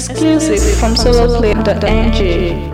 Exclusive from soloplay.ng.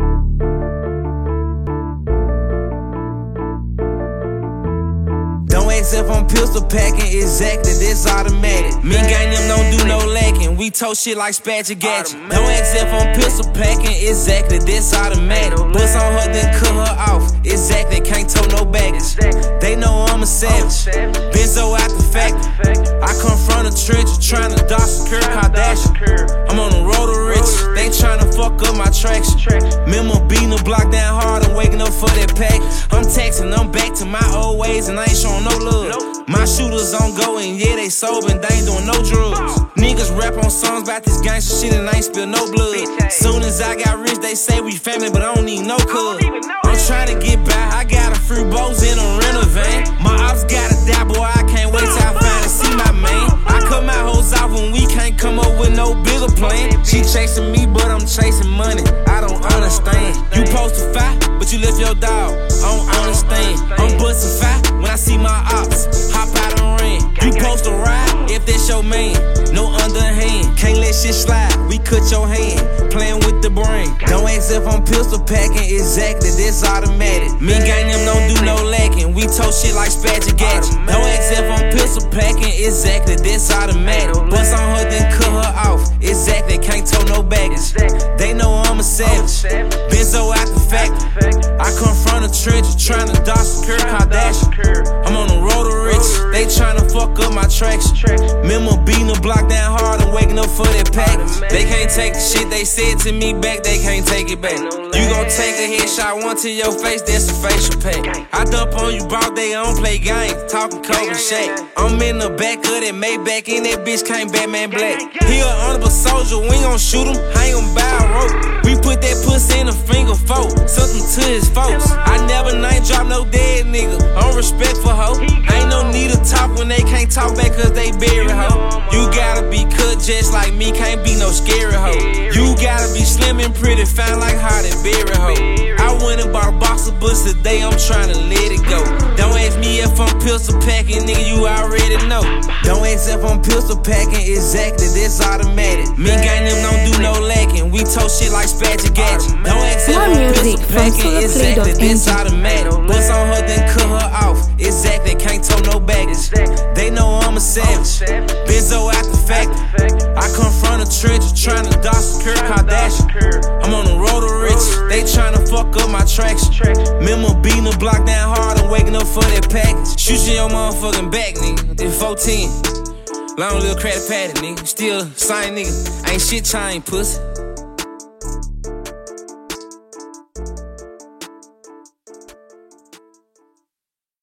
Don't ask if I'm pistol packing, exactly, this automatic. Me gang them don't do no lacking, we told shit like Spatchy Gadget. Don't ask if I'm pistol packing, exactly, this automatic. Bust on her, then cut her off, exactly, can't tow no baggage. They know I'm a savage, Benzo out the factory. I come from the trenches, tryna dodge secure Kardashian. I'm on the road to riches, they tryna fuck up my traction. Remember beating the block down hard and waking up for that pack. I'm texting, I'm back to my old ways and I ain't showing no love. My shooters on go and yeah, they sober and they ain't doing no drugs. Niggas rap on songs about this gangsta shit and I ain't spill no blood. Soon as I got rich, they say we family, but I don't need no cuz. I'm trying to get by, I got a few bows in a rental van. My ops gotta die, boy, I can't wait till I finally see my man. I cut my hoes off when we can't come up with no bigger plan. She chasing me, but I'm chasing money, I don't understand. You post to fight, but you lift your dog, I don't understand. I'm bustin' fire when I see my ops, hop out and ran. You post to ride, if that's your man, no underhand. Can't let shit slide, we cut your hand, playing with the brain. Don't ask if I'm pistol packing, exactly, this automatic. Me gang them don't do no lacking, we told shit like Spatchy Gadget. Don't ask if I'm pistol packing, exactly, this automatic. Bust on her, then cut her off, exactly, can't tow no baggage. They know I'm a savage, Benzo out the factory. I come from the trenches, tryna dodge secure Kardashian. I'm on the road to riches, they tryna fuck up my traction. Remember beating the block down hard and waking up for that package. They can't take the shit they said to me back, they can't take it back. You gon' take a headshot, one to your face, that's a facial pack. I dump on you, bought they don't play games, talking Kobe and Shaq. I'm in the back of that Maybach, in that bitch came Batman Black. He an honorable soldier, we gon' shoot him, hang him by a rope. We put that pussy in a finger fold, something to his folks. I never name drop no dead nigga, on respect for hoe. Ain't no need to talk when they can't talk back cause they bury hoe. You gotta be cut just like me, can't be no scary hoe. You gotta be slim and pretty, fine like how they bury hoe. I went and bought a box of books today, I'm tryna let it go. Don't ask me if I'm pistol packing, nigga, you already know. Don't ask if I'm pistol packing, exactly, this automatic. Me gang them don't do no lacking, we told shit like Spatchy Gadget. Don't ask if I'm pistol packing, exactly, this automatic. Bust on her, then cut her off, exactly, can't tow no baggage. They know I'm a savage, Benzo out the factory. I come from the trenches, tryna dodge secure Kardashian. I'm on the road to riches, they tryna fuck up my traction. Remember beating the block down hard and waking up for that package. Shoot you in your motherfucking back, nigga, then 14. Long little credit patty, nigga, still sign nigga, ain't shit chain, pussy.